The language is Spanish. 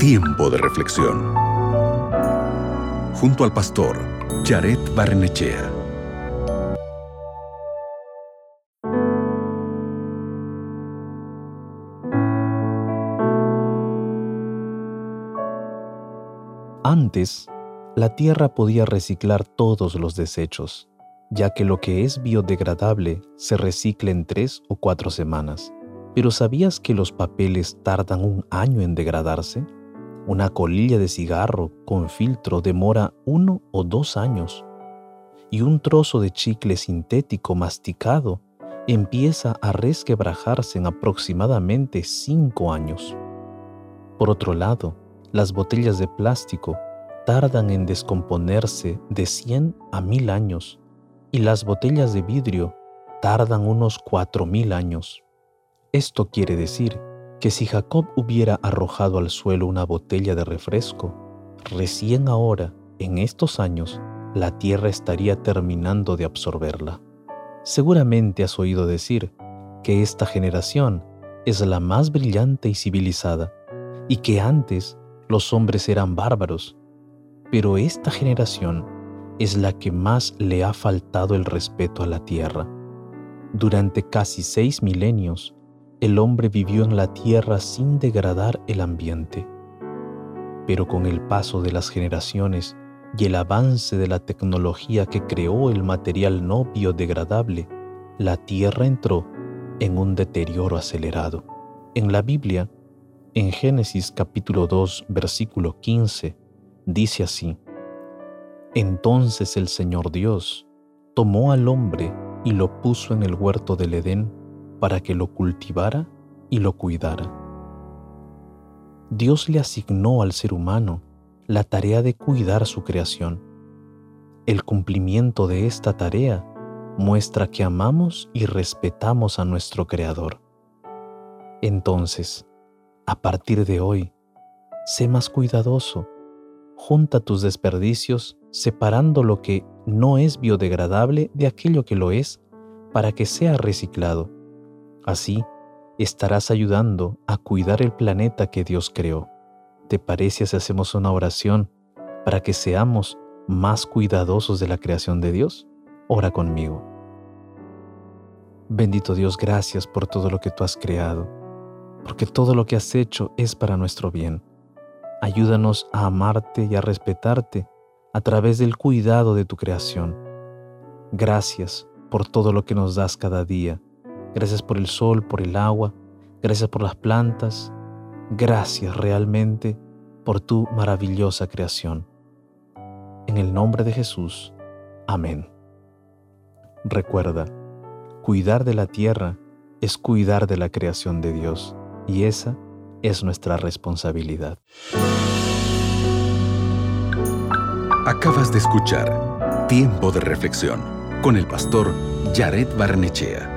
Tiempo de reflexión. Junto al pastor Jared Barrenechea. Antes, la tierra podía reciclar todos los desechos, ya que lo que es biodegradable se recicla en 3 o 4 semanas. Pero ¿sabías que los papeles tardan 1 año en degradarse? Una colilla de cigarro con filtro demora 1 o 2 años. Y un trozo de chicle sintético masticado empieza a resquebrajarse en aproximadamente 5 años. Por otro lado, las botellas de plástico tardan en descomponerse de 100 a 1000 años y las botellas de vidrio tardan unos 4000 años. Esto quiere decir que si Jacob hubiera arrojado al suelo una botella de refresco, recién ahora, en estos años, la tierra estaría terminando de absorberla. Seguramente has oído decir que esta generación es la más brillante y civilizada y que antes los hombres eran bárbaros, pero esta generación es la que más le ha faltado el respeto a la tierra. Durante casi 6 milenios, el hombre vivió en la tierra sin degradar el ambiente. Pero con el paso de las generaciones y el avance de la tecnología que creó el material no biodegradable, la tierra entró en un deterioro acelerado. En la Biblia, en Génesis capítulo 2, versículo 15, dice así: Entonces el Señor Dios tomó al hombre y lo puso en el huerto del Edén para que lo cultivara y lo cuidara. Dios le asignó al ser humano la tarea de cuidar su creación. El cumplimiento de esta tarea muestra que amamos y respetamos a nuestro Creador. Entonces, a partir de hoy, sé más cuidadoso. Junta tus desperdicios separando lo que no es biodegradable de aquello que lo es para que sea reciclado. Así, estarás ayudando a cuidar el planeta que Dios creó. ¿Te parece si hacemos una oración para que seamos más cuidadosos de la creación de Dios? Ora conmigo. Bendito Dios, gracias por todo lo que tú has creado, porque todo lo que has hecho es para nuestro bien. Ayúdanos a amarte y a respetarte a través del cuidado de tu creación. Gracias por todo lo que nos das cada día. Gracias por el sol, por el agua, gracias por las plantas. Gracias realmente por tu maravillosa creación. En el nombre de Jesús. Amén. Recuerda, cuidar de la tierra es cuidar de la creación de Dios, y esa es nuestra responsabilidad. Acabas de escuchar Tiempo de reflexión con el pastor Jared Barrenechea.